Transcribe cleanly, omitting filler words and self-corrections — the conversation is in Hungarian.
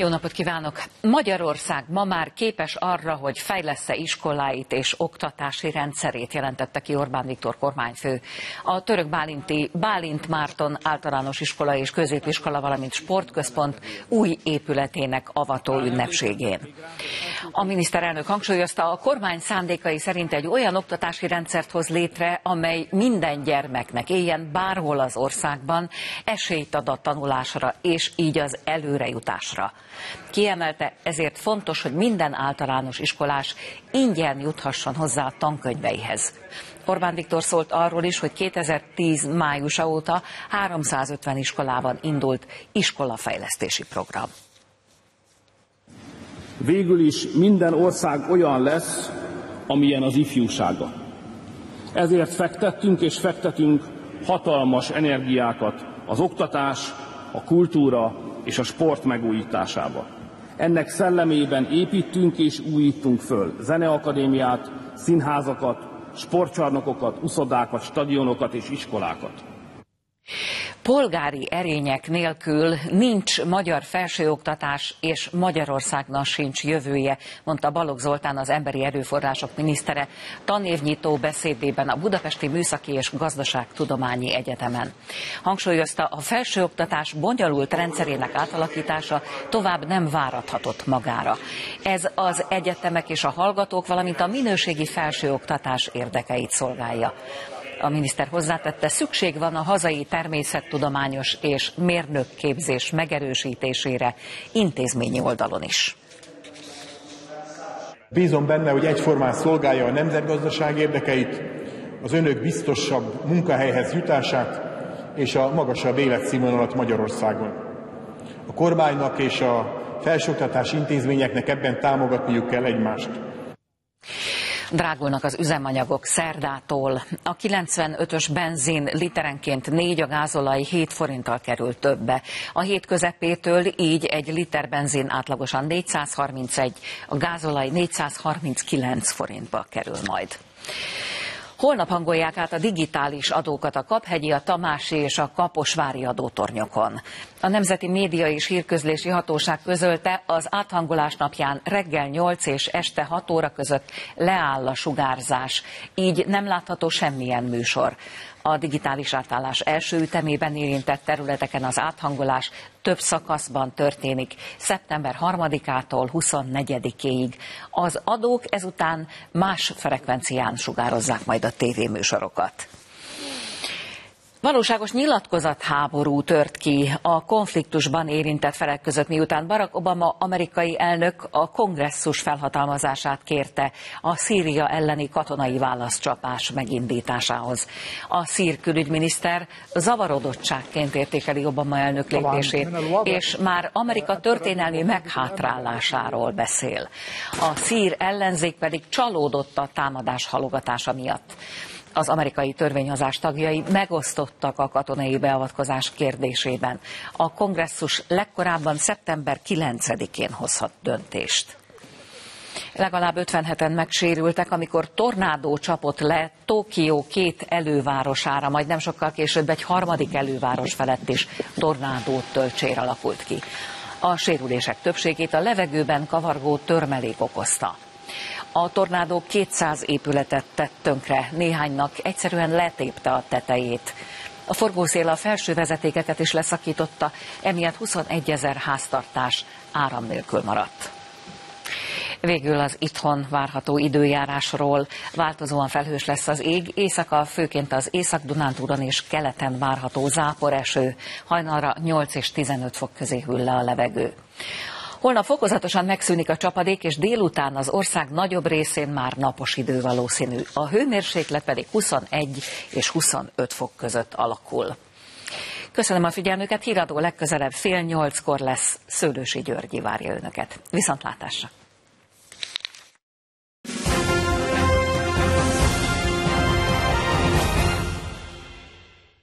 Jó napot kívánok! Magyarország ma már képes arra, hogy fejlessze iskoláit és oktatási rendszerét, jelentette ki Orbán Viktor kormányfő a török bálinti Bálint Márton általános iskola és középiskola, valamint sportközpont új épületének avató ünnepségén. A miniszterelnök hangsúlyozta, a kormány szándékai szerint egy olyan oktatási rendszert hoz létre, amely minden gyermeknek éljen bárhol az országban esélyt ad a tanulásra és így az előrejutásra. Kiemelte, ezért fontos, hogy minden általános iskolás ingyen juthasson hozzá a tankönyveihez. Orbán Viktor szólt arról is, hogy 2010 májusa óta 350 iskolában indult iskolafejlesztési program. Végül is minden ország olyan lesz, amilyen az ifjúsága. Ezért fektettünk és fektetünk hatalmas energiákat az oktatás, a kultúra és a sport megújításába. Ennek szellemében építünk és újítunk föl zeneakadémiát, színházakat, sportcsarnokokat, uszodákat, stadionokat és iskolákat. Polgári erények nélkül nincs magyar felsőoktatás, és Magyarországnak sincs jövője, mondta Balogh Zoltán, az emberi erőforrások minisztere tanévnyitó beszédében a Budapesti Műszaki és Gazdaságtudományi Egyetemen. Hangsúlyozta, a felsőoktatás bonyolult rendszerének átalakítása tovább nem várathatott magára. Ez az egyetemek és a hallgatók, valamint a minőségi felsőoktatás érdekeit szolgálja. A miniszter hozzátette, szükség van a hazai természettudományos és mérnökképzés megerősítésére intézményi oldalon is. Bízom benne, hogy egyformán szolgálja a nemzetgazdaság érdekeit, az önök biztosabb munkahelyhez jutását és a magasabb életszínvonalat Magyarországon. A kormánynak és a felsőoktatási intézményeknek ebben támogatniuk kell egymást. Drágulnak az üzemanyagok szerdától. A 95-ös benzin literenként 4, a gázolaj 7 forinttal kerül többe. A hét közepétől így egy liter benzin átlagosan 431, a gázolaj 439 forintba kerül majd. Holnap hangolják át a digitális adókat a Kaphegyi, a Tamási és a Kaposvári adótornyokon. A Nemzeti Média és Hírközlési Hatóság közölte, az áthangolás napján reggel 8 és este 6 óra között leáll a sugárzás, így nem látható semmilyen műsor. A digitális átállás első ütemében érintett területeken az áthangolás több szakaszban történik, szeptember 3-ától 24-éig. Az adók ezután más frekvencián sugározzák majd a tévéműsorokat. Valóságos nyilatkozatháború tört ki a konfliktusban érintett felek között, miután Barack Obama amerikai elnök a kongresszus felhatalmazását kérte a Szíria elleni katonai válaszcsapás megindításához. A szír külügyminiszter zavarodottságként értékeli Obama elnök lépését, és már Amerika történelmi meghátrálásáról beszél. A szír ellenzék pedig csalódott a támadás halogatása miatt. Az amerikai törvényhozás tagjai megosztottak a katonai beavatkozás kérdésében. A kongresszus legkorábban szeptember 9-én hozhat döntést. Legalább 57-en megsérültek, amikor tornádó csapott le Tokió 2 elővárosára, majd nem sokkal később egy harmadik előváros felett is tornádó tölcsér alakult ki. A sérülések többségét a levegőben kavargó törmelék okozta. A tornádó 200 épületet tett tönkre, néhánynak egyszerűen letépte a tetejét. A forgószél a felső vezetékeket is leszakította, emiatt 21 000 háztartás áram nélkül maradt. Végül az itthon várható időjárásról. Változóan felhős lesz az ég, éjszaka főként az Észak-Dunántúlon és keleten várható záporeső, hajnalra 8 és 15 fok közé hűl le a levegő. Holnap fokozatosan megszűnik a csapadék, és délután az ország nagyobb részén már napos idő valószínű. A hőmérséklet pedig 21 és 25 fok között alakul. Köszönöm a figyelmüket, híradó legközelebb 7:30 lesz, Szőlősi Györgyi várja önöket. Viszontlátásra!